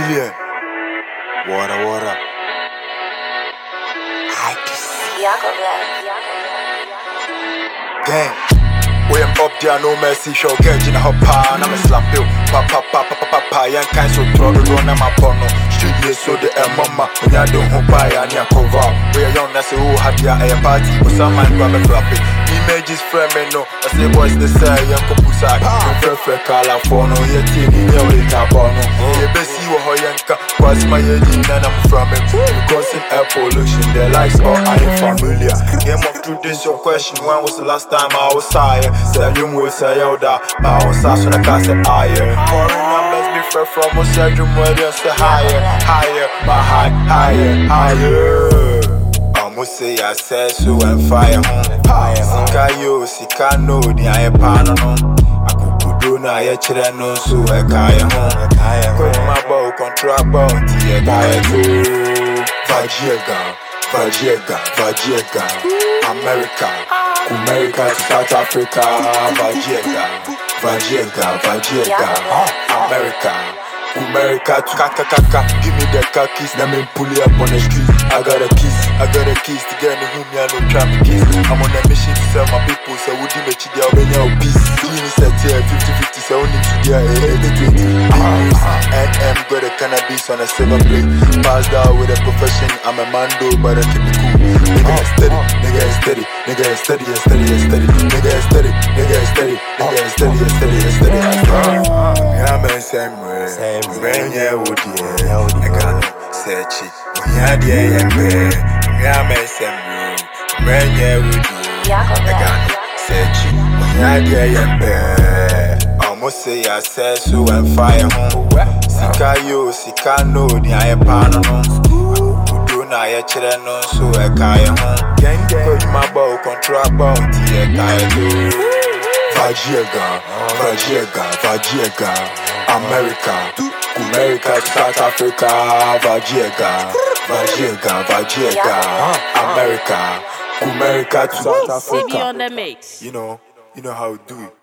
million. Water. I gang. We am up there, no mercy, show get in a hop, and I'm a slap you. Papa, young kind so throw the run on my porno. Street yes, so the mama, when I don't hope I and ya cover. We are young, that's who had ya a party, but some man grab a flappy. Images frame, no, I say boys, they say, young Kopusa, Fre California, yet in your way, Cabono. You best see what Yanka was my age, and I'm from it. Because in air pollution, their lives are unfamiliar. Game of truth is your question, when was the last time I was tired? Say you will say that, but I was asking a class at higher. Foreign numbers be fair from us, I dream where they say higher, but higher. Almost say I said so and fire home. Sika no, the I pan on. I could do na ye chere no so I kaya home. Come my bow, control bow, tia kaya too. Vajiega, America to South Africa. Vajiega, America to Kaka. Give me the khakis, let me pull it up on the street. I got a kiss to get in the room, yeah, no try me kiss. I'm on a mission to sell my people, so would you make it there, when you're peace. Clean set here, 50-50, so only to there, 80-20. NM got a cannabis on a silver plate. Passed out with a profession, I'm a mando, but I keep it cool. Nigga is steady. Yeah, man, same way. Brain, yeah, would you? I got search it. Yeah, man, same way. Brain, yeah, would you? I got search it. Almost say I said so and fire home. Sika no, the I pan on. Do na ye chere no so I kaya home. Cause my bow, control bow, tia kaya do. Vajiega, America to South Africa. Vajiega, America to South Africa. On the mix. You know how we do it.